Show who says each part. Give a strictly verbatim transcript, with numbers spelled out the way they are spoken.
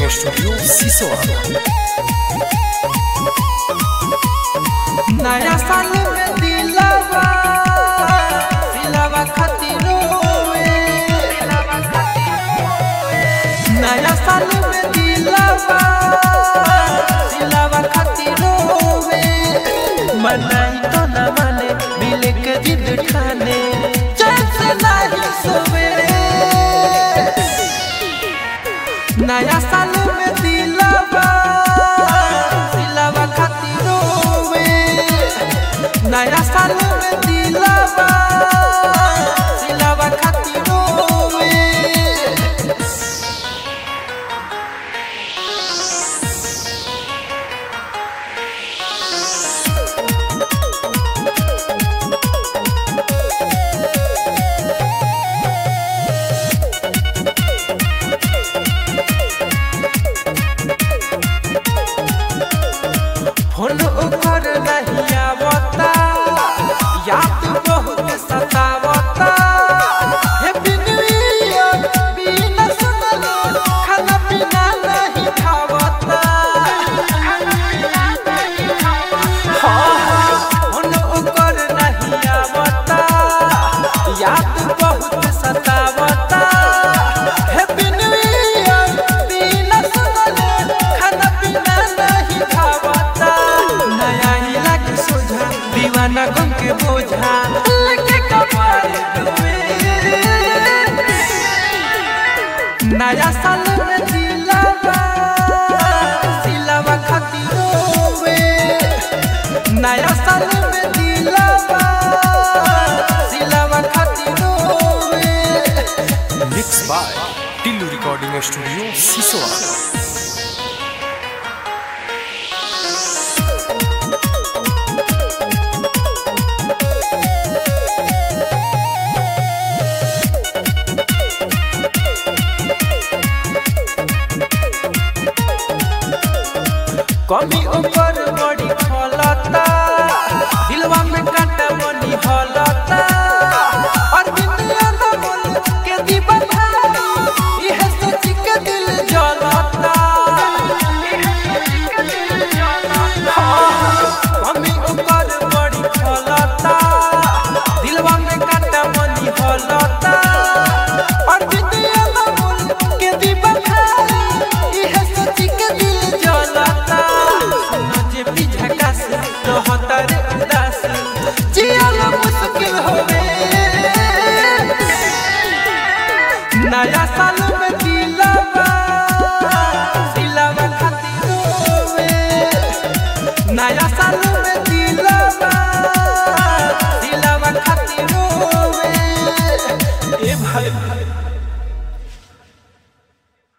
Speaker 1: Recording studio सिसोआ।
Speaker 2: नया साल में दिलवा दिलवा खातिरों नया साल में दिलवा दिलवा खातिरों मनाई तो न माने मिले के जिद ठाने चैन से नहीं सोवे। नया साल में दिलवा दिलवा खातिरों नया साल में दिलवा दिलवा खातिरों फोन ऊपर नहीं आवता याद बहुत सतावता। हैप्पी न्यू ईयर बिना सुनलो खाना पीना नहीं खावता। फोन ऊपर नहीं आवता याद बहुत सतावता। हैप्पी न्यू ईयर बिना सुनलो खाना पीना नहीं खावता। नया ही लागे सोझा दीवाना गम के बोझा लेके कपारे डूबे। नया साल में दिलवा दिलवा खातिरों नया साल में दिलवा दिलवा खातिरों।
Speaker 1: Mix by Tillu recording studio Sisoa.
Speaker 2: कमी ऊपर बड़ी फलता दिलवा में कांटा बनी हलता। और दुनिया ना बोल के दीवाना यह सोच के दिल जलता। कमी ऊपर बड़ी फलता दिलवा में कांटा बनी हलता। और दुनिया ना बोल के दीवाना यह सोच के दिल जलता। मुश्किल होवे नया साल